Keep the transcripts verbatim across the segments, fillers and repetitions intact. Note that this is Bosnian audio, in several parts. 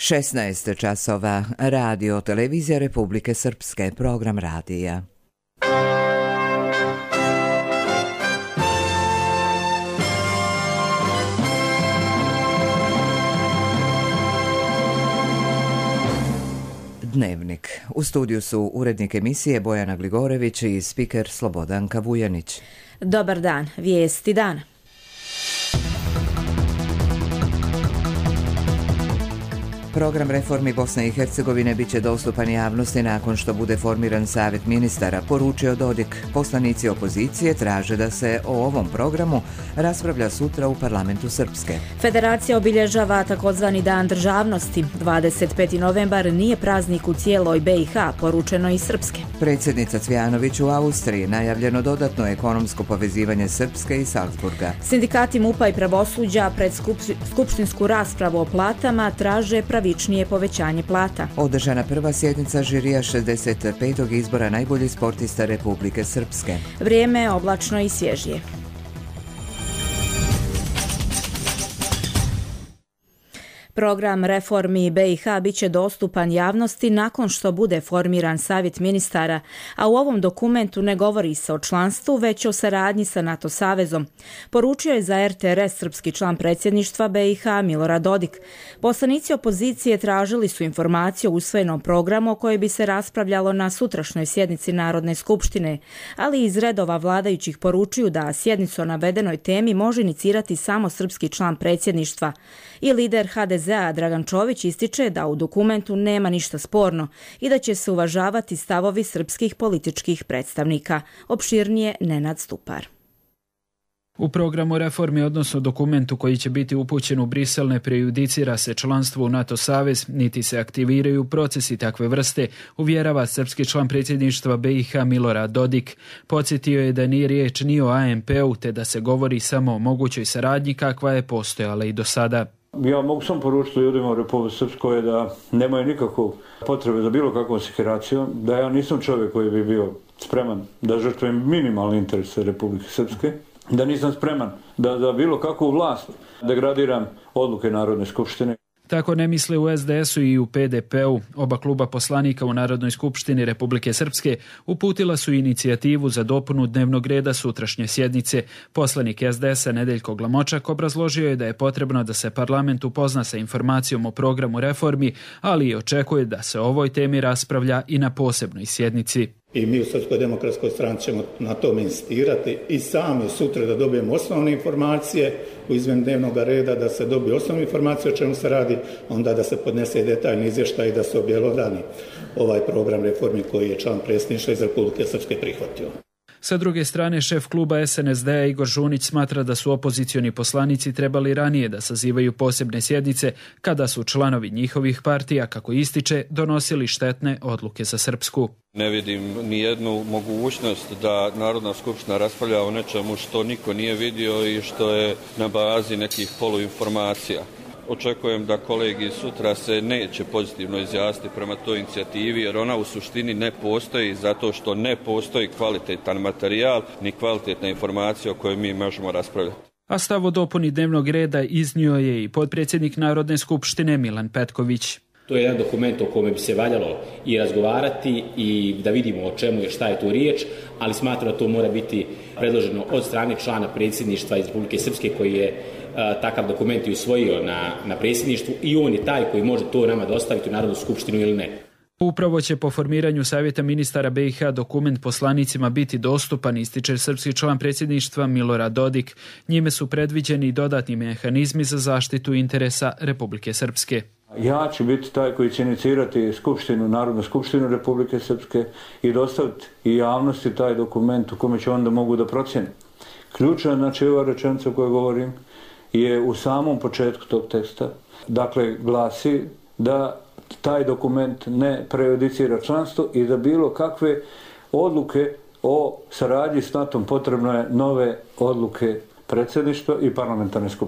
šesnaest časova, radio televizija Republike Srpske, program radija. Dnevnik. U studiju su urednik emisije Bojana Gligorević i spiker Slobodanka Vujanić. Dobar dan, vijesti dana. Program reformi Bosne i Hercegovine bit će dostupan javnosti nakon što bude formiran Savjet ministara, poručio Dodik. Poslanici opozicije traže da se o ovom programu raspravlja sutra u parlamentu Srpske. Federacija obilježava takozvani Dan državnosti. dvadeset peti novembar nije praznik u cijeloj B i H, poručeno iz Srpske. Predsjednica Cvjanović u Austriji, najavljeno dodatno ekonomsko povezivanje Srpske i Salzburga. Sindikati MUP-a i pravosuđa pred skupštinsku raspravu o platama traže pravičnije povećanje plata. Održana prva sjednica žirija šezdeset petog izbora najboljih sportista Republike Srpske. Vrijeme oblačno i svježije. Program reformi B i H bit će dostupan javnosti nakon što bude formiran Savjet ministara, a u ovom dokumentu ne govori se o članstvu, već o saradnji sa NATO savezom. Poručio je za R T R S srpski član predsjedništva B i H Milorad Dodik. Poslanici opozicije tražili su informaciju o usvojenom programu o kojoj bi se raspravljalo na sutrašnjoj sjednici Narodne skupštine, ali iz redova vladajućih poručuju da sjednicu o navedenoj temi može inicirati samo srpski član predsjedništva. I lider H D Z-a Dragan Čović ističe da u dokumentu nema ništa sporno i da će se uvažavati stavovi srpskih političkih predstavnika. Opširnije Nenad Stupar. U programu reformi, odnosno dokumentu koji će biti upućen u Brisel, ne prejudicira se članstvo u NATO savez, niti se aktiviraju procesi takve vrste, uvjerava srpski član predsjedništva B i H Milorad Dodik. Podsjetio je da nije riječ ni o A M P-u, te da se govori samo o mogućoj saradnji kakva je postojala i do sada. Ja mogu samo poručiti ljudima u Republike Srpskoj da nemaju nikakvu potrebe za bilo kakvom sekiracijom, da ja nisam čovjek koji bi bio spreman da žrtvujem minimalne interese Republike Srpske, da nisam spreman da za bilo kakvu vlast degradiram odluke Narodne skupštine. Tako ne misle u S D S-u i u P D P-u. Oba kluba poslanika u Narodnoj skupštini Republike Srpske uputila su inicijativu za dopunu dnevnog reda sutrašnje sjednice. Poslanik S D S-a Nedeljko Glamočak obrazložio je da je potrebno da se parlament upozna sa informacijom o programu reformi, ali i očekuje da se o ovoj temi raspravlja i na posebnoj sjednici. I mi u Srpskoj demokratskoj stranci ćemo na tome insistirati i sami sutra da dobijemo osnovne informacije u izmjeni dnevnog reda, da se dobije osnovne informacije o čemu se radi, onda da se podnese detaljni izvještaj i da se objelodani ovaj program reformi koji je član predsjedništva iz Republike Srpske prihvatio. Sa druge strane, šef kluba S N S D-a Igor Žunić smatra da su opozicioni poslanici trebali ranije da sazivaju posebne sjednice kada su članovi njihovih partija, kako ističe, donosili štetne odluke za Srpsku. Ne vidim ni jednu mogućnost da Narodna skupština raspravlja o nečemu što niko nije vidio i što je na bazi nekih poluinformacija. Očekujem da kolegi sutra se neće pozitivno izjasniti prema toj inicijativi, jer ona u suštini ne postoji zato što ne postoji kvalitetan materijal ni kvalitetna informacija o kojoj mi možemo raspravljati. A stav o dopuni dnevnog reda iznio je i potpredsjednik Narodne skupštine Milan Petković. To je jedan dokument o kome bi se valjalo i razgovarati i da vidimo o čemu je, šta je tu riječ, ali smatram da to mora biti predloženo od strane člana predsjedništva iz Republike Srpske koji je a, takav dokument i usvojio na, na predsjedništvu i on je taj koji može to nama dostaviti u Narodnu skupštinu ili ne. Upravo će po formiranju Savjeta ministara B i H dokument poslanicima biti dostupan, ističe srpski član predsjedništva Milorad Dodik. Njime su predviđeni dodatni mehanizmi za zaštitu interesa Republike Srpske. Ja ću biti taj koji će inicirati skupštinu, Narodnu skupštinu Republike Srpske i dostaviti i javnosti taj dokument u kome će onda mogu da procjene. Ključna, znači ova rečenica o kojoj govorim, je u samom početku tog teksta. Dakle, glasi da taj dokument ne prejudicira članstvo i da bilo kakve odluke o saradnji s NATO-om potrebno je nove odluke predsjedništva i parlamentarne skupštine.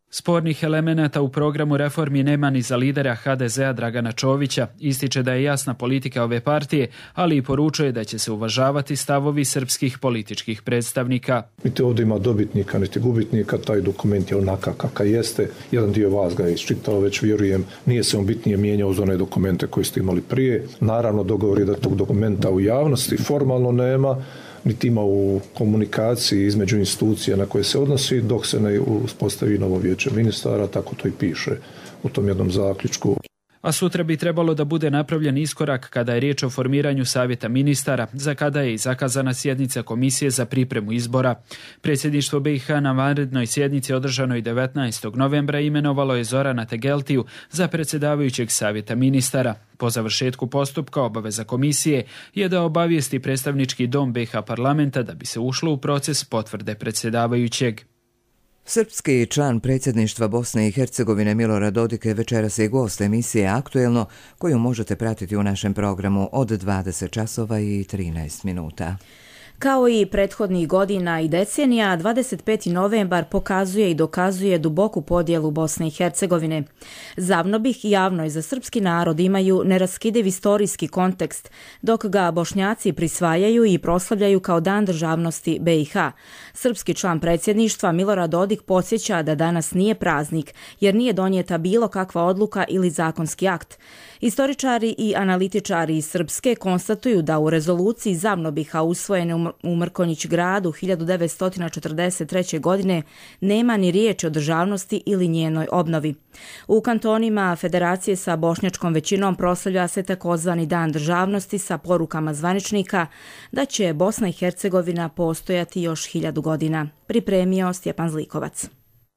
Spornih elemenata u programu reformi nema ni za lidera ha de zea Dragana Čovića. Ističe da je jasna politika ove partije, ali i poručuje da će se uvažavati stavovi srpskih političkih predstavnika. Niti ovdje ima dobitnika, niti gubitnika, taj dokument je onakav kakav jeste. Jedan dio vas ga je iščitao, već vjerujem, nije se on bitnije mijenjao uz one dokumente koje ste imali prije. Naravno, dogovor je da tog dokumenta u javnosti formalno nema, niti ima u komunikaciji između institucija na koje se odnosi, dok se ne uspostavi novo vijeće ministara, tako to i piše u tom jednom zaključku. A sutra bi trebalo da bude napravljen iskorak kada je riječ o formiranju savjeta ministara, za kada je i zakazana sjednica komisije za pripremu izbora. Predsjedništvo be i ha na vanrednoj sjednici održanoj devetnaestog novembra imenovalo je Zorana Tegeltiju za predsjedavajućeg savjeta ministara. Po završetku postupka obaveza komisije je da obavijesti predstavnički dom be i ha parlamenta da bi se ušlo u proces potvrde predsjedavajućeg. Srpski član predsjedništva Bosne i Hercegovine Milorad Dodik je večeras i gost emisije Aktuelno, koju možete pratiti u našem programu od dvadeset časova i trinaest minuta. Kao i prethodnih godina i decenija, dvadeset peti novembar pokazuje i dokazuje duboku podjelu Bosne i Hercegovine. Zavnobih javno i za srpski narod imaju neraskidiv istorijski kontekst, dok ga Bošnjaci prisvajaju i proslavljaju kao dan državnosti be i ha. Srpski član predsjedništva Milorad Dodik podsjeća da danas nije praznik, jer nije donijeta bilo kakva odluka ili zakonski akt. Istoričari i analitičari iz Srpske konstatuju da u rezoluciji Zavnobiha usvojene u Mrkonjić gradu hiljadu devetsto četrdeset treće. godine nema ni riječi o državnosti ili njenoj obnovi. U kantonima Federacije sa bošnjačkom većinom proslavlja se takozvani dan državnosti sa porukama zvaničnika da će Bosna i Hercegovina postojati još hiljadu godina. Pripremio Stjepan Zlikovac.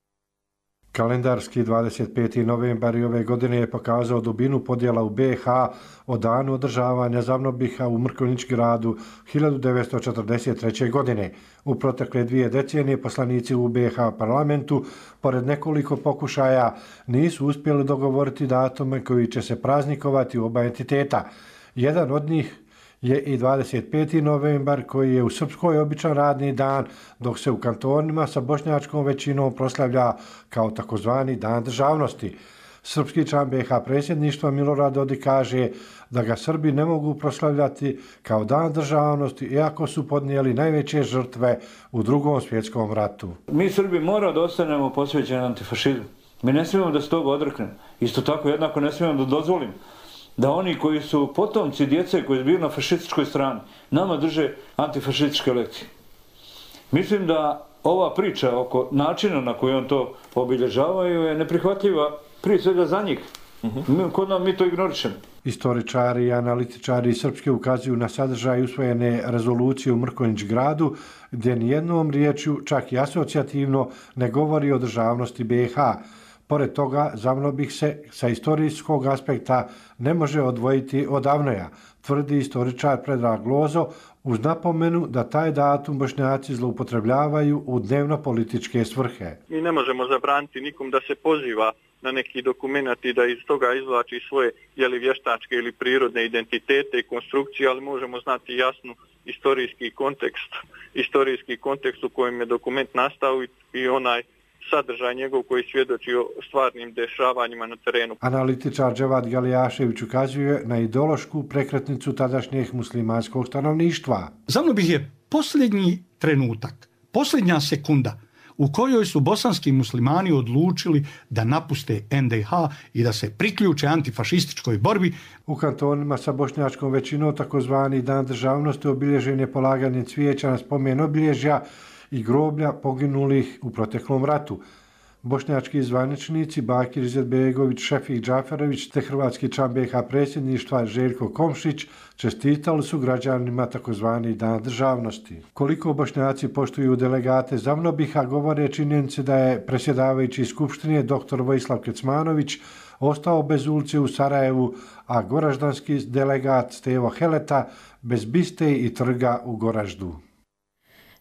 Kalendarski dvadeset peti novembar i ove godine je pokazao dubinu podjela u be i ha o danu održavanja Zavnobiha u Mrkonjić gradu hiljadu devetsto četrdeset treće. godine. U protekle dvije decenije poslanici u be i ha parlamentu, pored nekoliko pokušaja, nisu uspjeli dogovoriti datume koji će se praznikovati u oba entiteta. Jedan od njih je i dvadeset peti novembar koji je u Srpskoj običan radni dan, dok se u kantonima sa bošnjačkom većinom proslavlja kao takozvani dan državnosti. Srpski član be i ha predsjedništva Milorad Dodik kaže da ga Srbi ne mogu proslavljati kao dan državnosti, iako su podnijeli najveće žrtve u Drugom svjetskom ratu. Mi Srbi moramo da ostanemo posvećeni antifašizmu. Mi ne smijemo da se toga odreknemo. Isto tako jednako ne smijemo da dozvolimo da oni koji su potomci djece koji su bili na fašističkoj strani nama drže antifašističke lekcije. Mislim da ova priča oko načina na koji on to obilježavaju je neprihvatljiva prije svega za njih. Uh-huh. Kod nam mi to ignorišemo. Istoričari i analitičari Srpske ukazuju na sadržaj usvojene rezolucije u Mrkonjić gradu, gdje nijednom riječju, čak i asocijativno, ne govori o državnosti be i ha. Pored toga, Zavnobih se sa istorijskog aspekta ne može odvojiti od Avnoja, tvrdi istoričar Predrag Lozo, uz napomenu da taj datum Bošnjaci zloupotrebljavaju u dnevno-političke svrhe. Mi ne možemo zabraniti nikom da se poziva na neki dokument i da iz toga izvlači svoje jeli vještačke ili prirodne identitete i konstrukcije, ali možemo znati jasnu istorijski kontekst, istorijski kontekst u kojem je dokument nastao i onaj sadržaj njegov koji svjedoči o stvarnim dešavanjima na terenu. Analitičar Dževad Galijašević ukazuje na ideološku prekretnicu tadašnjeg muslimanskog stanovništva. Zavnobih je posljednji trenutak, posljednja sekunda u kojoj su bosanski muslimani odlučili da napuste en de ha i da se priključe antifašističkoj borbi. U kantonima sa bošnjačkom većinom takozvani dan državnosti obilježen je polaganjem cvijeća na spomen obilježja i groblja poginulih u proteklom ratu. Bošnjački zvaničnici Bakir Izetbegović, Šefik Džaferović te hrvatski član be i ha predsjedništva Željko Komšić čestitali su građanima takozvani dan državnosti. Koliko Bošnjaci poštuju delegate Zavnobiha govore činjenice da je predsjedavajući Skupštine dr. Vojislav Kecmanović ostao bez ulice u Sarajevu, a goraždanski delegat Stevo Heleta bez biste i trga u Goraždu.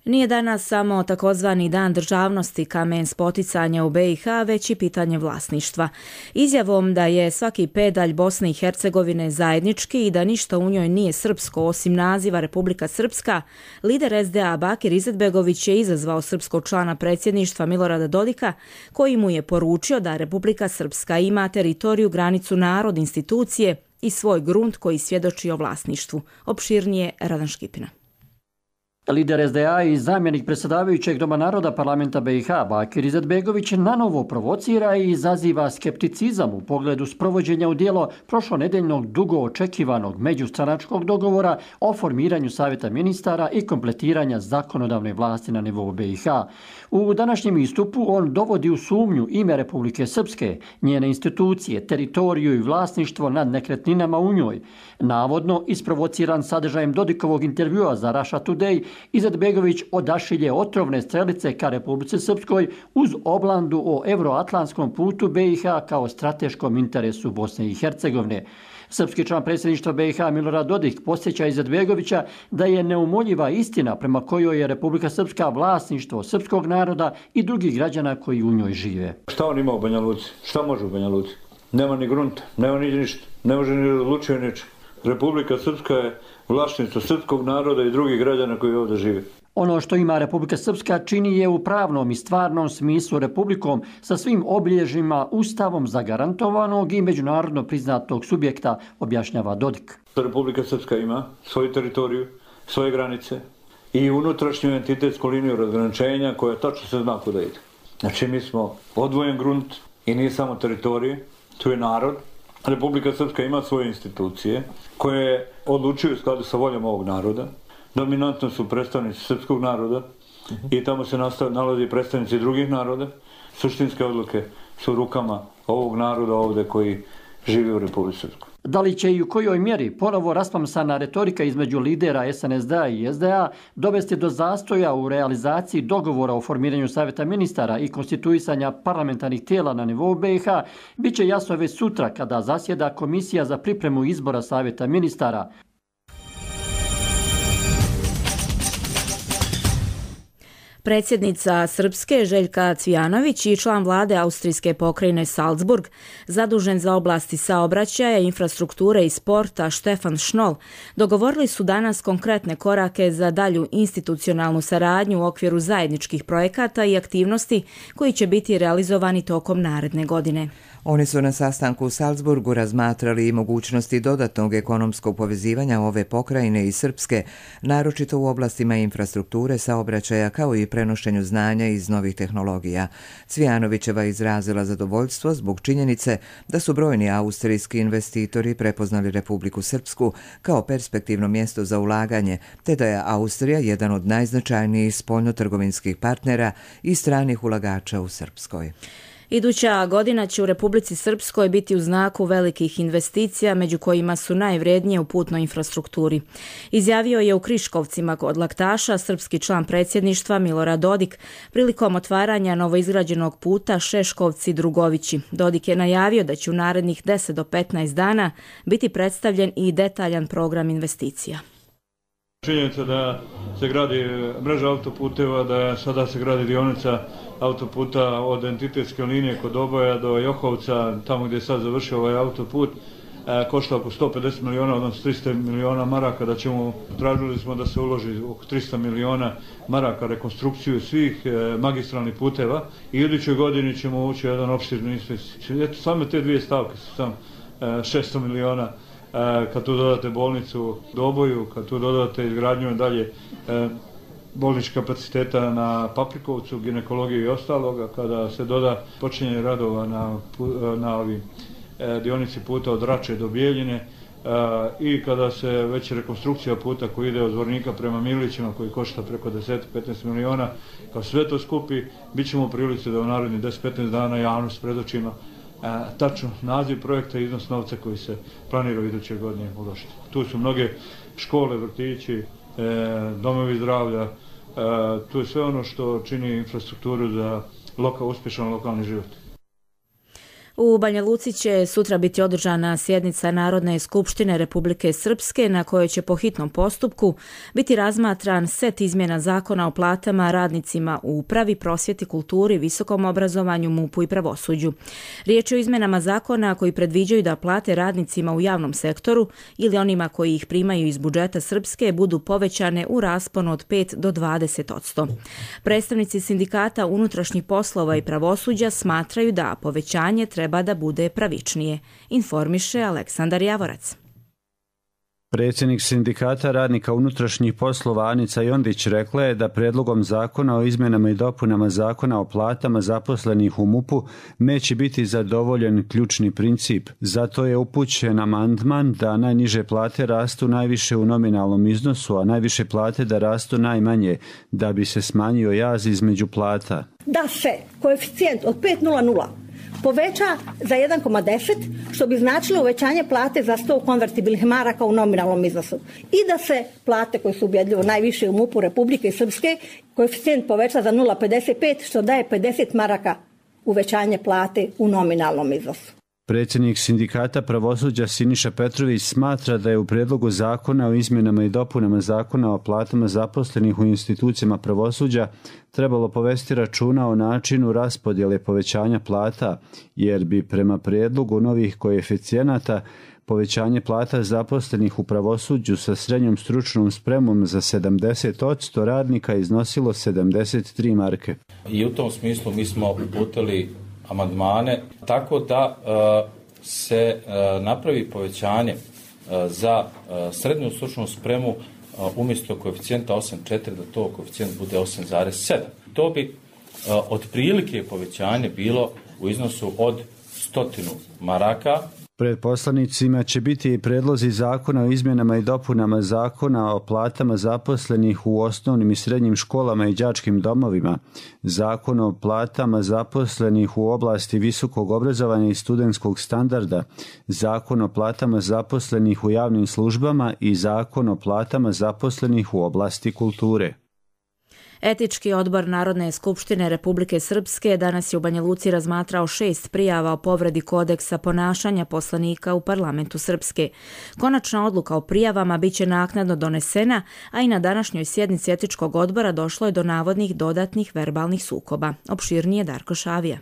Nije danas samo takozvani dan državnosti kamen spoticanja u B i H, već i pitanje vlasništva. Izjavom da je svaki pedalj Bosne i Hercegovine zajednički i da ništa u njoj nije srpsko osim naziva Republika Srpska, lider S D A Bakir Izetbegović je izazvao srpskog člana predsjedništva Milorada Dodika, koji mu je poručio da Republika Srpska ima teritoriju, granicu, narod, institucije i svoj grunt koji svjedoči o vlasništvu. Opširnije Radan Škipina. Lider S D A i zamjenik predsjedavajućeg Doma naroda parlamenta B i H Bakir Izetbegović nanovo provocira i izaziva skepticizam u pogledu sprovođenja u djelo prošlonedeljnog dugo očekivanog međustranačkog dogovora o formiranju savjeta ministara i kompletiranja zakonodavne vlasti na nivou B i H. U današnjem istupu on dovodi u sumnju ime Republike Srpske, njene institucije, teritoriju i vlasništvo nad nekretninama u njoj. Navodno, isprovociran sadržajem Dodikovog intervjua za Russia Today, Izetbegović odašilje otrovne strelice ka Republici Srpskoj uz oblandu o euroatlantskom putu B i H kao strateškom interesu Bosne i Hercegovine. Srpski član predsjedništva B i H Milorad Dodik podsjeća Izetbegovića da je neumoljiva istina prema kojoj je Republika Srpska vlasništvo srpskog naroda i drugih građana koji u njoj žive. Šta on ima u Banja Luci? Šta može u Banja Luci? Nema ni grunta, nema ni ništa, ne može ni odlučuje ničem. Republika Srpska je vlasništvo srpskog naroda i drugih građana koji ovdje žive. Ono što ima Republika Srpska čini je u pravnom i stvarnom smislu republikom sa svim obilježjima ustavom zagarantovanog i međunarodno priznatog subjekta, objašnjava Dodik. Republika Srpska ima svoju teritoriju, svoje granice i unutrašnju entitetsku liniju razgraničenja koja tačno se zna kuda ide. Znači mi smo odvojen grunt i nije samo teritorije, tu je narod. Republika Srpska ima svoje institucije koje odlučuju u skladu sa voljom ovog naroda. Dominantno su predstavnici srpskog naroda i tamo se nalazi predstavnici drugih naroda. Suštinske odluke su u rukama ovog naroda ovdje koji živi u Republici Srpskoj. Da li će i u kojoj mjeri ponovo rasplamsana retorika između lidera S N S D-a i S D A dovesti do zastoja u realizaciji dogovora o formiranju savjeta ministara i konstituisanja parlamentarnih tijela na nivou B i H, bit će jasno već sutra kada zasjeda Komisija za pripremu izbora savjeta ministara. Predsjednica Srpske Željka Cvijanović i član vlade austrijske pokrajine Salzburg, zadužen za oblasti saobraćaja, infrastrukture i sporta Stefan Schnoll, dogovorili su danas konkretne korake za dalju institucionalnu saradnju u okviru zajedničkih projekata i aktivnosti koji će biti realizovani tokom naredne godine. Oni su na sastanku u Salzburgu razmatrali i mogućnosti dodatnog ekonomskog povezivanja ove pokrajine i Srpske, naročito u oblastima infrastrukture, saobraćaja kao i prenošenju znanja iz novih tehnologija. Cvijanovićeva izrazila zadovoljstvo zbog činjenice da su brojni austrijski investitori prepoznali Republiku Srpsku kao perspektivno mjesto za ulaganje, te da je Austrija jedan od najznačajnijih spoljnotrgovinskih partnera i stranih ulagača u Srpskoj. Iduća godina će u Republici Srpskoj biti u znaku velikih investicija, među kojima su najvrednije u putnoj infrastrukturi. Izjavio je u Kriškovcima kod Laktaša srpski član predsjedništva Milorad Dodik prilikom otvaranja novoizgrađenog puta Šeškovci-Drugovići. Dodik je najavio da će u narednih deset do petnaest dana biti predstavljen i detaljan program investicija. Činjenica da se gradi mreža autoputeva, da sada se gradi dionica autoputa od entitetske linije kod Oboja do Johovca, tamo gdje je sad završio ovaj autoput, e, košta oko sto pedeset miliona, odnosno tristo miliona maraka, da ćemo, tražili smo da se uloži oko tristo miliona maraka rekonstrukciju svih e, magistralnih puteva i idućoj godini ćemo ući jedan opširni investiciju. Eto, samo te dvije stavke su sam e, šesto miliona. Kad tu dodate bolnicu Doboju, kad tu dodate izgradnju dalje bolničkih kapaciteta na Paprikovcu, ginekologiju i ostaloga, kada se doda počinjenje radova na, na ovim dionici puta od Rače do Bijeljine i kada se već rekonstrukcija puta koji ide od Zvornika prema Milićima, koji košta preko deset do petnaest miliona, kad sve to skupi, bit ćemo u prilici da u narednih deset do petnaest dana javnost predočimo E, tačno naziv projekta i iznos novca koji se planira u iduće godine uložiti. Tu su mnoge škole, vrtići, e, domovi zdravlja, e, tu je sve ono što čini infrastrukturu za loka, uspješan lokalni život. U Banja Luci će sutra biti održana sjednica Narodne skupštine Republike Srpske na kojoj će po hitnom postupku biti razmatran set izmjena zakona o platama radnicima u upravi, prosvjeti, kulturi, visokom obrazovanju, mupu i pravosuđu. Riječ je o izmjenama zakona koji predviđaju da plate radnicima u javnom sektoru ili onima koji ih primaju iz budžeta Srpske budu povećane u rasponu od pet do dvadeset odsto. Predstavnici sindikata unutrašnjih poslova i pravosuđa smatraju da povećanje treba da bude pravičnije, informiše Aleksandar Javorac. Predsjednik sindikata radnika unutrašnjih poslova Anica Jondić rekla je da predlogom zakona o izmjenama i dopunama zakona o platama zaposlenih u mupu neće biti zadovoljen ključni princip. Zato je upućen amandman da najniže plate rastu najviše u nominalnom iznosu, a najviše plate da rastu najmanje, da bi se smanjio jaz između plata. Da se koeficijent od pet zarez nula poveća za jedan zarez deset, što bi značilo uvećanje plate za sto konvertibilnih maraka u nominalnom iznosu. I da se plate koje su ubjedljivo najviše u mupu Republike Srpske, koeficijent poveća za nula zarez pedeset pet, što daje pedeset maraka uvećanje plate u nominalnom iznosu. Predsjednik sindikata pravosuđa Siniša Petrović smatra da je u predlogu zakona o izmjenama i dopunama zakona o platama zaposlenih u institucijama pravosuđa trebalo povesti računa o načinu raspodjele povećanja plata, jer bi prema predlogu novih koeficijenata povećanje plata zaposlenih u pravosuđu sa srednjom stručnom spremom za sedamdeset odsto radnika iznosilo sedamdeset tri marke. I u tom smislu mi smo uputili amandmane tako da uh, se uh, napravi povećanje uh, za uh, srednju stručnu spremu uh, umjesto koeficijenta osam zarez četiri da to koeficijent bude osam zarez sedam. To bi uh, otprilike povećanje bilo u iznosu od stotinu maraka. Pred poslanicima će biti i predlozi zakona o izmjenama i dopunama zakona o platama zaposlenih u osnovnim i srednjim školama i đačkim domovima, zakon o platama zaposlenih u oblasti visokog obrazovanja i studentskog standarda, zakon o platama zaposlenih u javnim službama i zakon o platama zaposlenih u oblasti kulture. Etički odbor Narodne skupštine Republike Srpske danas je u Banja Luci razmatrao šest prijava o povredi kodeksa ponašanja poslanika u parlamentu Srpske. Konačna odluka o prijavama biće naknadno donesena, a i na današnjoj sjednici etičkog odbora došlo je do navodnih dodatnih verbalnih sukoba. Opširnije Darko Šavija.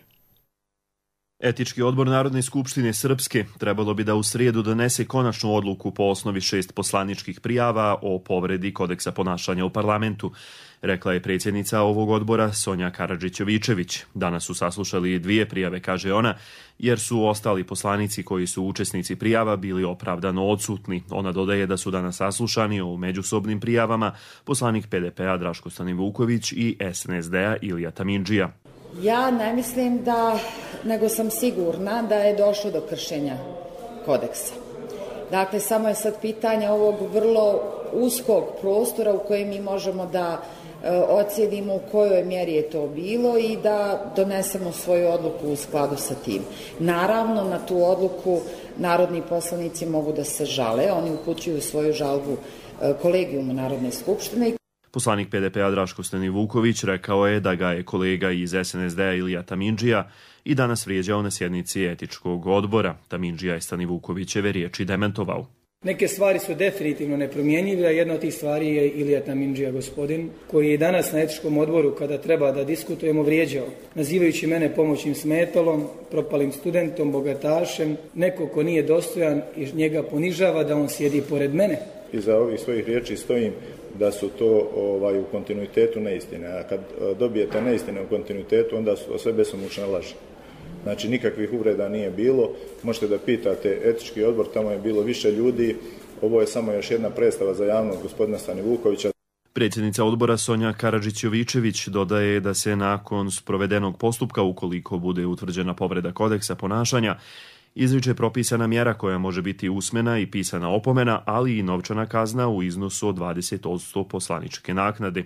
Etički odbor Narodne skupštine Srpske trebalo bi da u srijedu donese konačnu odluku po osnovi šest poslaničkih prijava o povredi kodeksa ponašanja u parlamentu, rekla je predsjednica ovog odbora Sonja Karadžić-Jovičević. Danas su saslušali dvije prijave, kaže ona, jer su ostali poslanici koji su učesnici prijava bili opravdano odsutni. Ona dodaje da su danas saslušani o međusobnim prijavama poslanik P D P-a Draško Stanivuković i S N S D-a Ilija Tamindžija. Ja ne mislim da, nego sam sigurna da je došlo do kršenja kodeksa. Dakle, samo je sad pitanje ovog vrlo uskog prostora u kojem mi možemo da e, ocijenimo u kojoj mjeri je to bilo i da donesemo svoju odluku u skladu sa tim. Naravno, na tu odluku narodni poslanici mogu da se žale, oni upućuju svoju žalbu e, kolegijumu Narodne skupštine. Poslanik P D P-a Draško Stanivuković rekao je da ga je kolega iz S N S D-a Ilija Tamindžija i danas vrijeđao na sjednici etičkog odbora. Tamindžija je Stanivukovićeve riječi dementovao. Neke stvari su definitivno nepromjenjive, a jedna od tih stvari je Ilija Tamindžija, gospodin, koji je danas na etičkom odboru, kada treba da diskutujemo, vrijeđao, nazivajući mene pomoćnim smetalom, propalim studentom, bogatašem, neko ko nije dostojan i njega ponižava da on sjedi pored mene. Iza ovih svojih riječi stojim da su to ovaj, u kontinuitetu neistine, a kad dobijete neistine u kontinuitetu, onda su sve besomučne laži. Znači, nikakvih uvreda nije bilo, možete da pitate etički odbor, tamo je bilo više ljudi, ovo je samo još jedna predstava za javnost gospodina Stanivukovića. Predsjednica odbora Sonja Karadžić-Jovičević dodaje da se nakon sprovedenog postupka, ukoliko bude utvrđena povreda kodeksa ponašanja, izriče propisana mjera koja može biti usmena i pisana opomena, ali i novčana kazna u iznosu od dvadeset odsto poslaničke naknade.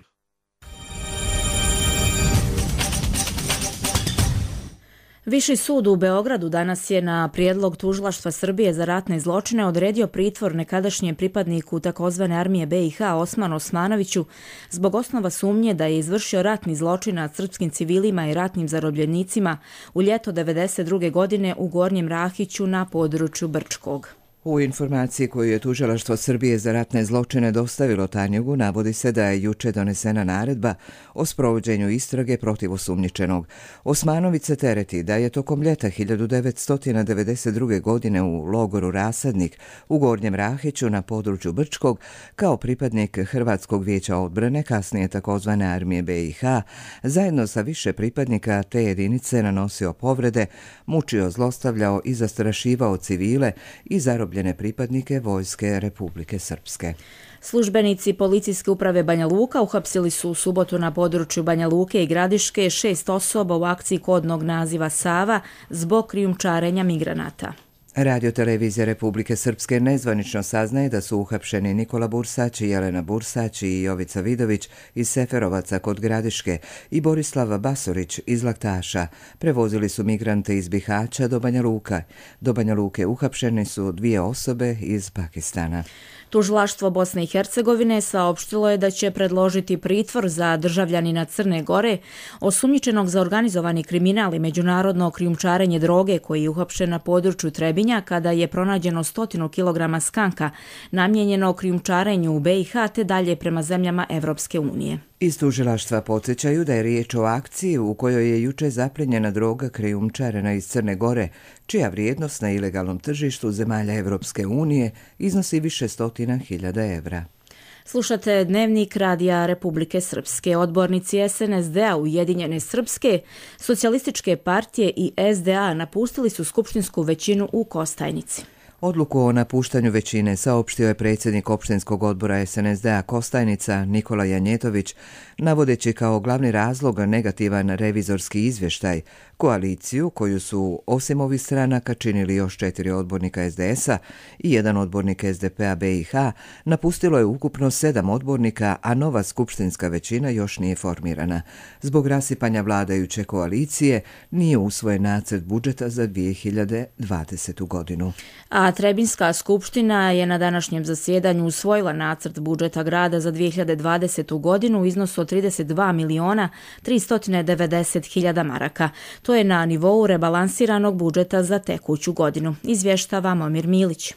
Viši sud u Beogradu danas je na prijedlog Tužilaštva Srbije za ratne zločine odredio pritvor nekadašnjem pripadniku takozvane armije be i ha Osmanu Osmanoviću zbog osnova sumnje da je izvršio ratni zločin nad srpskim civilima i ratnim zarobljenicima u ljeto devedeset druge godine u Gornjem Rahiću na području Brčkog. U informaciji koju je Tužilaštvo Srbije za ratne zločine dostavilo Tanjugu navodi se da je juče donesena naredba o sprovođenju istrage protiv osumnjičenog. Osmanović se tereti da je tokom ljeta hiljadu devetsto devedeset druge. godine u logoru Rasadnik u Gornjem Rahiću na području Brčkog kao pripadnik Hrvatskog vijeća odbrane, kasnije takozvane armije be i ha, zajedno sa više pripadnika te jedinice nanosio povrede, mučio, zlostavljao i zastrašivao civile i zarobljene pripadnike Vojske Republike Srpske. Službenici policijske uprave Banja Luka uhapsili su u subotu na području Banja Luke i Gradiške šest osoba u akciji kodnog naziva Sava zbog krijumčarenja migranata. Radio-televizija Republike Srpske nezvanično saznaje da su uhapšeni Nikola Bursać, Jelena Bursać i Jovica Vidović iz Seferovaca kod Gradiške i Borislav Basorić iz Laktaša. Prevozili su migrante iz Bihaća do Banja Luka. Do Banja Luke uhapšeni su dvije osobe iz Pakistana. Tužilaštvo Bosne i Hercegovine saopštilo je da će predložiti pritvor za državljanina Crne Gore, osumnjičenog za organizovani kriminal i međunarodno krijumčarenje droge koji je uhapšen na području Trebinja kada je pronađeno stotinu kilograma skanka namijenjeno krijumčarenju u be i ha te dalje prema zemljama Evropske unije. Iz tužilaštva podsjećaju da je riječ o akciji u kojoj je juče zaplenjena droga krijumčarena iz Crne Gore, čija vrijednost na ilegalnom tržištu zemalja Evropske unije iznosi više stotina hiljada evra. Slušate Dnevnik Radija Republike Srpske. Odbornici es en es de a Ujedinjene Srpske, Socijalističke partije i es de a napustili su skupštinsku većinu u Kostajnici. Odluku o napuštanju većine saopštio je predsjednik opštinskog odbora es en es de a Kostajnica Nikola Janjetović, navodeći kao glavni razlog negativan revizorski izvještaj, koaliciju koju su osim ovih stranaka činili još četiri odbornika es de es a i jedan odbornik es de pe a be i ha, napustilo je ukupno sedam odbornika, a nova skupštinska većina još nije formirana. Zbog rasipanja vladajuće koalicije nije usvojen nacrt budžeta za dvije hiljade dvadesetu. godinu. A Trebinjska skupština je na današnjem zasjedanju usvojila nacrt budžeta grada za dvije hiljade dvadesetu. godinu u iznosu od trideset dva miliona tristo devedeset hiljada maraka. To je na nivou rebalansiranog budžeta za tekuću godinu, izvještava Momir Milić.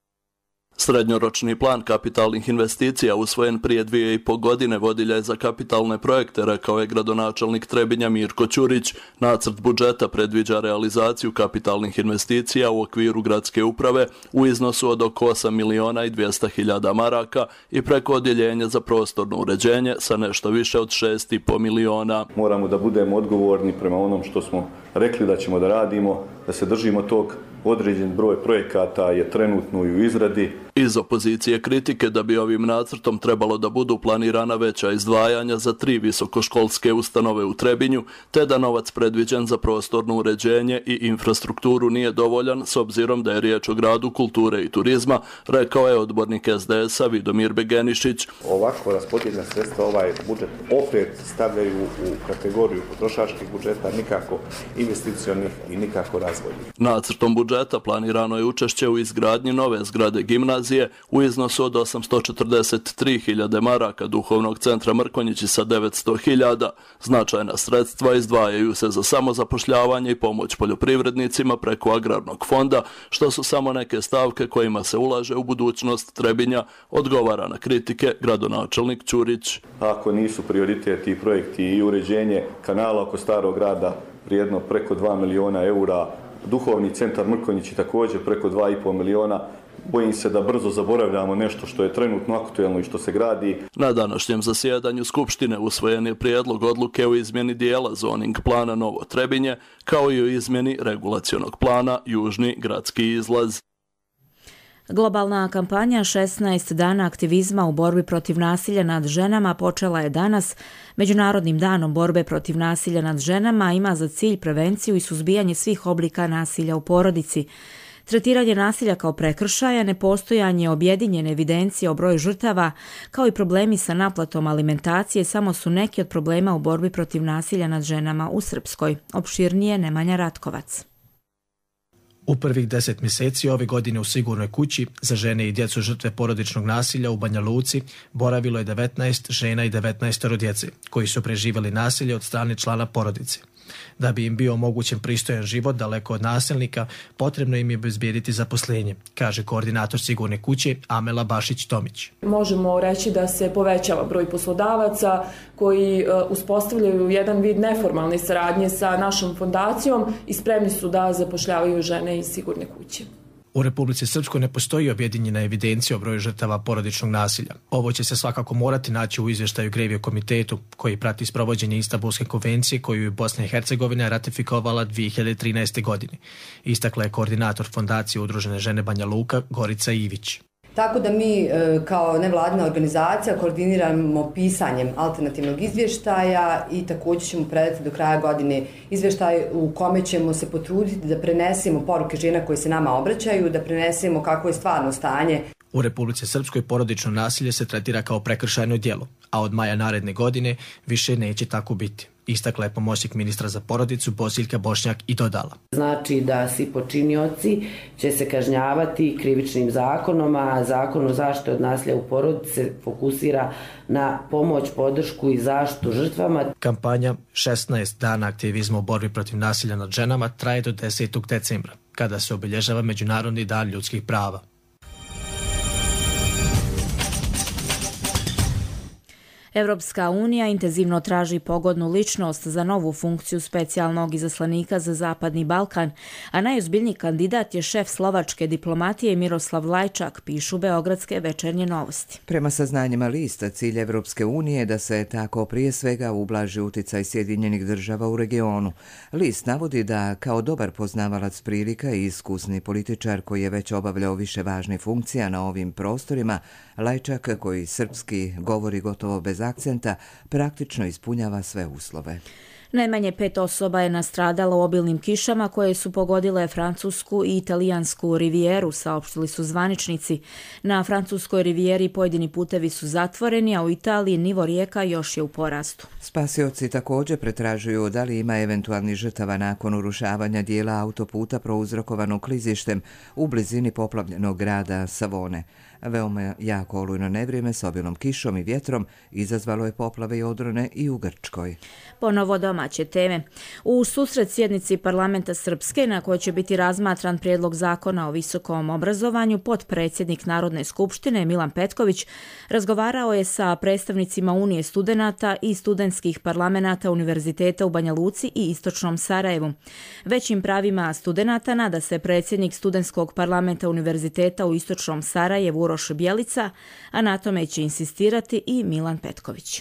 Srednjoročni plan kapitalnih investicija usvojen prije dvije i po godine vodilja je za kapitalne projekte, rekao je gradonačelnik Trebinja Mirko Ćurić. Nacrt budžeta predviđa realizaciju kapitalnih investicija u okviru gradske uprave u iznosu od oko osam miliona i dvjesto hiljada maraka i preko odjeljenja za prostorno uređenje sa nešto više od šest i po miliona. Moramo da budemo odgovorni prema onom što smo rekli da ćemo da radimo, da se držimo tog. Određen broj projekata je trenutno i u izradi. Iz opozicije kritike da bi ovim nacrtom trebalo da budu planirana veća izdvajanja za tri visokoškolske ustanove u Trebinju, te da novac predviđen za prostorno uređenje i infrastrukturu nije dovoljan s obzirom da je riječ o gradu kulture i turizma, rekao je odbornik es de es a Vidomir Begenišić. Ovako raspodijeljena sredstva ovaj budžet opet stavljaju u kategoriju potrošačkih budžeta, nikako investicionih i nikako razvojnih. Nacrtom budžeta planirano je učešće u izgradnji nove zgrade gimnazije u iznosu od osamsto četrdeset tri hiljade maraka, duhovnog centra Mrkonjići sa devetsto hiljada. Značajna sredstva izdvajaju se za samozapošljavanje i pomoć poljoprivrednicima preko agrarnog fonda, što su samo neke stavke kojima se ulaže u budućnost Trebinja, odgovara na kritike gradonačelnik Ćurić. Ako nisu prioriteti i projekti i uređenje kanala oko Starog grada vrijedno preko dva miliona eura, duhovni centar Mrkonjići također preko dva i po miliona, bojim se da brzo zaboravljamo nešto što je trenutno aktuelno i što se gradi. Na današnjem zasjedanju Skupštine usvojen je prijedlog odluke o izmjeni dijela zoning plana Novo Trebinje, kao i o izmjeni regulacionog plana Južni gradski izlaz. Globalna kampanja šesnaest dana aktivizma u borbi protiv nasilja nad ženama počela je danas. Međunarodnim danom borbe protiv nasilja nad ženama ima za cilj prevenciju i suzbijanje svih oblika nasilja u porodici. Tretiranje nasilja kao prekršaja, nepostojanje objedinjene evidencije o broju žrtava, kao i problemi sa naplatom alimentacije samo su neki od problema u borbi protiv nasilja nad ženama u Srpskoj. Opširnije Nemanja Ratkovac. U prvih deset mjeseci ove godine u sigurnoj kući za žene i djecu žrtve porodičnog nasilja u Banja Luci boravilo je devetnaest žena i devetnaest djece koji su preživjeli nasilje od strane člana porodice. Da bi im bio omogućen pristojan život daleko od nasilnika, potrebno im je obezbijediti zaposlenje, kaže koordinator sigurne kuće Amela Bašić-Tomić. Možemo reći da se povećava broj poslodavaca koji uspostavljaju jedan vid neformalne saradnje sa našom fondacijom i spremni su da zapošljavaju žene iz sigurne kuće. U Republici Srpskoj ne postoji objedinjena evidencija o broju žrtava porodičnog nasilja. Ovo će se svakako morati naći u izvještaju Grevio komitetu koji prati sprovođenje Istanbulske konvencije koju je Bosna i Hercegovina ratifikovala dvije hiljade trinaeste. godine. Istakla je koordinator Fondacije Udružene žene Banja Luka Gorica Ivić. Tako da mi kao nevladina organizacija koordiniramo pisanjem alternativnog izvještaja i također ćemo predati do kraja godine izvještaj u kome ćemo se potruditi da prenesemo poruke žena koje se nama obraćaju, da prenesemo kako je stvarno stanje. U Republici Srpskoj porodično nasilje se tretira kao prekršajno djelo, a od maja naredne godine više neće tako biti. Istakla je pomoćnik ministra za porodicu Bosiljka Bošnjak i dodala. Znači da svi počinioci će se kažnjavati krivičnim zakonom, a zakon o zaštiti od nasilja u porodici se fokusira na pomoć, podršku i zaštitu žrtvama. Kampanja šesnaest dana aktivizma u borbi protiv nasilja nad ženama traje do desetog decembra, kada se obilježava Međunarodni dan ljudskih prava. Evropska unija intenzivno traži pogodnu ličnost za novu funkciju specijalnog izaslanika za Zapadni Balkan, a najozbiljniji kandidat je šef slovačke diplomatije Miroslav Lajčak, pišu Beogradske večernje novosti. Prema saznanjima lista, cilj Evropske unije je da se tako prije svega ublaži uticaj Sjedinjenih država u regionu. List navodi da kao dobar poznavalac prilika i iskusni političar koji je već obavljao više važnih funkcija na ovim prostorima, Lajčak, koji srpski govori gotovo bez akcenta, praktično ispunjava sve uslove. Najmanje pet osoba je nastradalo u obilnim kišama koje su pogodile francusku i italijansku rivijeru, saopštili su zvaničnici. Na francuskoj rivijeri pojedini putevi su zatvoreni, a u Italiji nivo rijeka još je u porastu. Spasioci također pretražuju da li ima eventualnih žrtava nakon urušavanja dijela autoputa prouzrokovanog klizištem u blizini poplavljenog grada Savone. Veoma jako olujno nevrijeme s obilnom kišom i vjetrom izazvalo je poplave i odrone i u Grčkoj. Ponovo domaće teme. U susret sjednici parlamenta Srpske, na kojoj će biti razmatran prijedlog zakona o visokom obrazovanju, potpredsjednik Narodne skupštine Milan Petković razgovarao je sa predstavnicima Unije studenata i studentskih parlamenata Univerziteta u Banja Luci i Istočnom Sarajevu. Većim pravima studenata nada se predsjednik Studentskog parlamenta Univerziteta u Istočnom Sarajevu Uroš Bjelica, a na tome će insistirati i Milan Petković.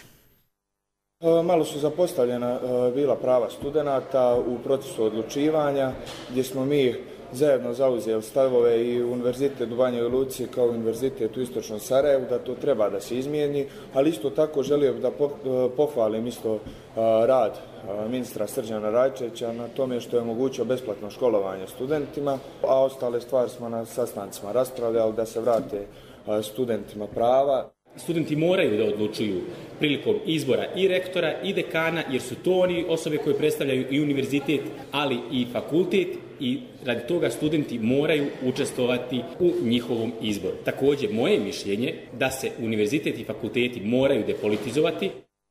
Malo su zapostavljena bila prava studenata u procesu odlučivanja, gdje smo mi zajedno zauzeli stavove i Univerzitet u Banjoj Luci kao Univerzitet u Istočnom Sarajevu da to treba da se izmijeni, ali isto tako želio bih da pohvalim isto rad ministra Srđana Rajčevića na tome što je omogućio besplatno školovanje studentima, a ostale stvari smo na sastancima raspravljali da se vrate studentima prava. Studenti moraju da odlučuju prilikom izbora i rektora i dekana, jer su to oni osobe koje predstavljaju i univerzitet, ali i fakultet, i radi toga studenti moraju učestvovati u njihovom izboru. Također, moje mišljenje da se univerzitet i fakulteti moraju depolitizovati.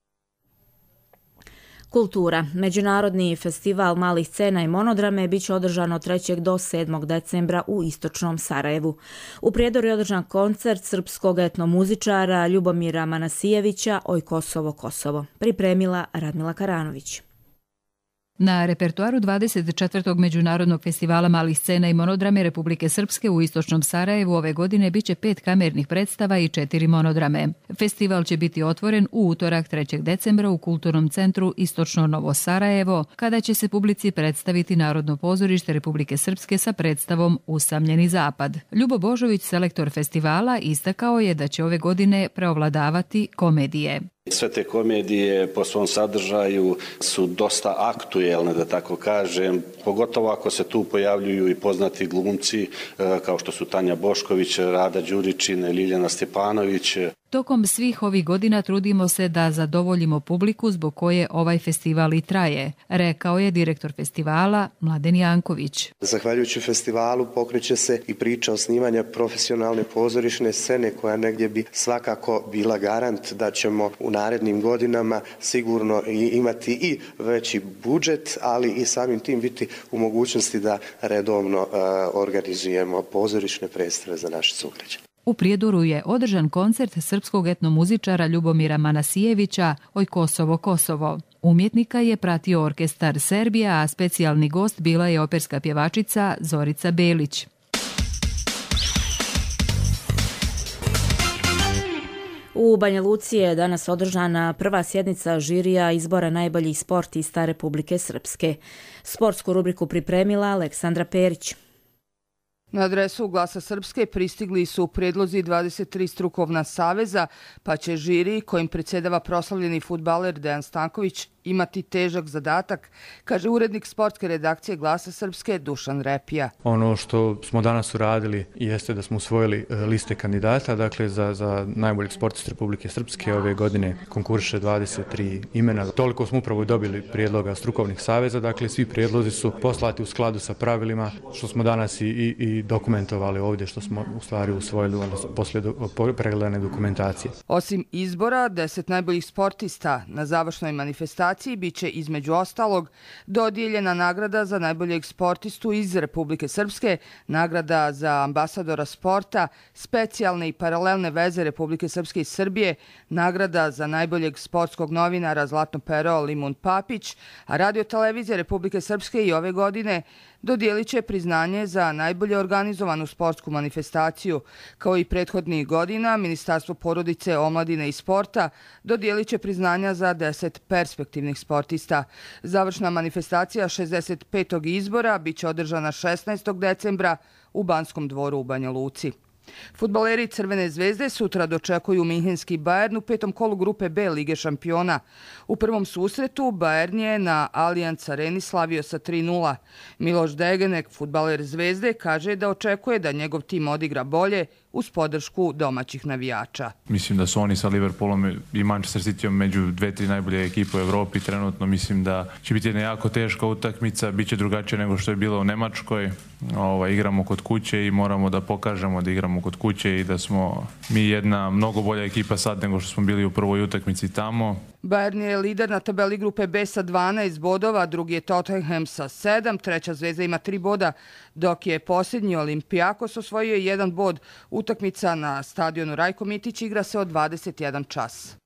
Kultura. Međunarodni festival malih scena i monodrame bit će održan od trećeg do sedmog decembra u Istočnom Sarajevu. U Prijedoru je održan koncert srpskog etnomuzičara Ljubomira Manasijevića Oj Kosovo, Kosovo. Pripremila Radmila Karanović. Na repertoaru dvadeset četvrtog Međunarodnog festivala malih scena i monodrame Republike Srpske u Istočnom Sarajevu ove godine biće pet kamernih predstava i četiri monodrame. Festival će biti otvoren u utorak trećeg decembra u Kulturnom centru Istočno Novo Sarajevo, kada će se publici predstaviti Narodno pozorište Republike Srpske sa predstavom Usamljeni zapad. Ljubo Božović, selektor festivala, istakao je da će ove godine preovladavati komedije. Sve te komedije po svom sadržaju su dosta aktuelne, da tako kažem, pogotovo ako se tu pojavljuju i poznati glumci kao što su Tanja Bošković, Rada Đuričin, Ljiljana Stjepanović. Tokom svih ovih godina trudimo se da zadovoljimo publiku zbog koje ovaj festival i traje, rekao je direktor festivala Mladen Janković. Zahvaljujući festivalu pokreće se i priča osnivanja profesionalne pozorišne scene koja negdje bi svakako bila garant da ćemo u narednim godinama sigurno imati i veći budžet, ali i samim tim biti u mogućnosti da redovno uh, organizujemo pozorišne predstave za naše sugrađane. U Prijedoru je održan koncert srpskog etnomuzičara Ljubomira Manasijevića Oj Kosovo, Kosovo. Umjetnika je pratio orkestar Serbija, a specijalni gost bila je operska pjevačica Zorica Belić. U Banja Luci je danas održana prva sjednica žirija izbora najboljih sportista Republike Srpske. Sportsku rubriku pripremila Aleksandra Perić. Na adresu Glasa Srpske pristigli su predlozi dvadeset tri strukovna saveza, pa će žiri, kojim predsjedava proslavljeni fudbaler Dejan Stanković, imati težak zadatak, kaže urednik sportske redakcije Glasa Srpske Dušan Repija. Ono što smo danas uradili jeste da smo usvojili liste kandidata, dakle za, za najboljeg sportista Republike Srpske ove godine konkurše dvadeset tri imena. Toliko smo upravo dobili prijedloga strukovnih saveza, dakle svi prijedlozi su poslati u skladu sa pravilima, što smo danas i, i, i dokumentovali ovdje, što smo u stvari usvojili poslije do, pregledane dokumentacije. Osim izbora, deset najboljih sportista na završnoj manifestaciji biće između ostalog dodijeljena nagrada za najboljeg sportistu iz Republike Srpske, nagrada za ambasadora sporta, specijalne i paralelne veze Republike Srpske i Srbije, nagrada za najboljeg sportskog novinara Zlatno pero Limun Papić, a Radio-televizija Republike Srpske i ove godine dodijelit će priznanje za najbolje organizovanu sportsku manifestaciju. Kao i prethodnih godina, Ministarstvo porodice, omladine i sporta dodijelit će priznanja za deset perspektivnih sportista. Završna manifestacija šezdeset petog izbora biće održana šesnaestog decembra u Banskom dvoru u Banja Luci. Fudbaleri Crvene zvezde sutra dočekuju Minhenski Bayern u petom kolu grupe B Lige šampiona. U prvom susretu Bayern je na Allianz Areni slavio sa tri nula. Miloš Degenek, fudbaler Zvezde, kaže da očekuje da njegov tim odigra bolje uz podršku domaćih navijača. Mislim da su oni sa Liverpoolom i Manchester Cityom među dve, tri najbolje ekipe u Evropi trenutno. Mislim da će biti jedna jako teška utakmica, bit će drugačije nego što je bilo u Nemačkoj. Ovaj, igramo kod kuće i moramo da pokažemo da igramo kod kuće i da smo mi jedna mnogo bolja ekipa sad nego što smo bili u prvoj utakmici tamo. Bayern je lider na tabeli grupe B sa dvanaest bodova, drugi je Tottenham sa sedam, treća Zvezda ima tri boda, dok je posljednji Olimpijakos osvojio jedan bod. Utakmica na stadionu Rajko Mitić igra se od dvadeset jedan čas.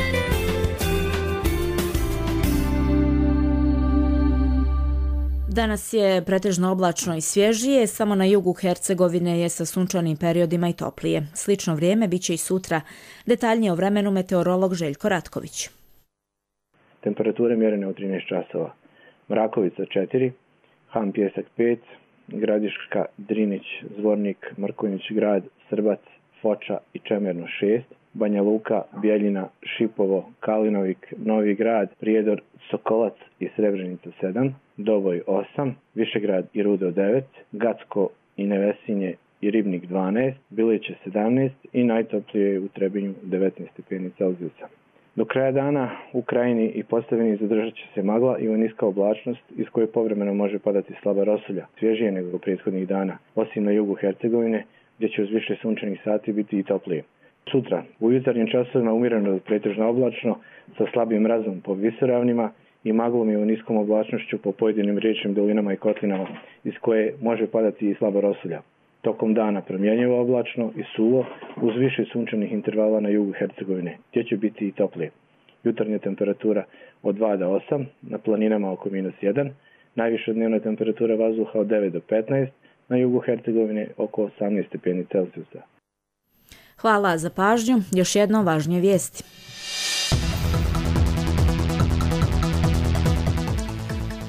Danas je pretežno oblačno i svježije, samo na jugu Hercegovine je sa sunčanim periodima i toplije. Slično vrijeme biće i sutra. Detaljnije o vremenu meteorolog Željko Ratković. Temperature mjerene u trinaest časova. Mrakovica četiri, Han Pjesak pet, Gradiška, Drinić, Zvornik, Mrkonjić grad, Srbac, Foča i Čemerno šest, Banja Luka, Bjeljina, Šipovo, Kalinovik, Novi grad, Prijedor, Sokolac i Srebrenica sedam, Doboj osam, Višegrad i Rudo devet, Gacko i Nevesinje i Ribnik dvanaest, Biliće sedamnaest i najtoplije u Trebinju devetnaest stepeni Celzijusa. Do kraja dana u Krajini i Posavini zadržat će se magla i niska oblačnost iz koje povremeno može padati slaba rosulja, svježije nego prethodnih dana, osim na jugu Hercegovine gdje će uz više sunčanih sati biti i toplije. Sutra, u jutarnjim časovima umjereno do pretežno oblačno sa slabim mrazom po visoravnima i maglom i niskom oblačnošću po pojedinim riječnim dolinama i kotlinama iz koje može padati i slaba rosulja. Tokom dana promjenjivo oblačno i suvo uz više sunčanih intervala na jugu Hercegovine, gdje će biti i toplije. Jutarnja temperatura od dva do osam, na planinama oko minus jedan, najviša dnevna temperatura vazduha od devet do petnaest, na jugu Hercegovine oko osamnaest stepeni Celzijusa. Hvala za pažnju. Još jednom važnije vijesti.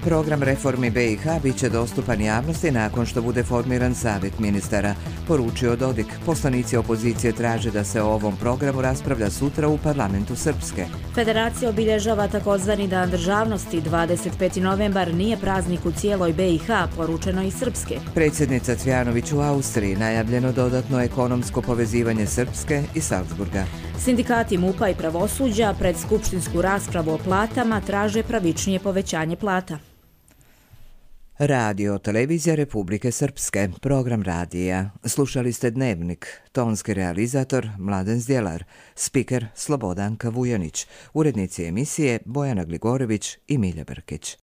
Program reformi B i H bit će dostupan javnosti nakon što bude formiran savjet ministara, poručio Dodik. Poslanici opozicije traže da se o ovom programu raspravlja sutra u parlamentu Srpske. Federacija obilježava takozvani dan državnosti. dvadeset peti novembar nije praznik u cijeloj B i H, poručeno iz Srpske. Predsjednica Cvjanović u Austriji, najavljeno dodatno ekonomsko povezivanje Srpske i Salzburga. Sindikati MUP-a i pravosuđa pred skupštinsku raspravu o platama traže pravičnije povećanje plata. Radio Televizija Republike Srpske, program radija. Slušali ste Dnevnik, tonski realizator Mladen Zdjelar, spiker Slobodanka Vujanić, urednici emisije Bojana Gligorević i Milja Brkić.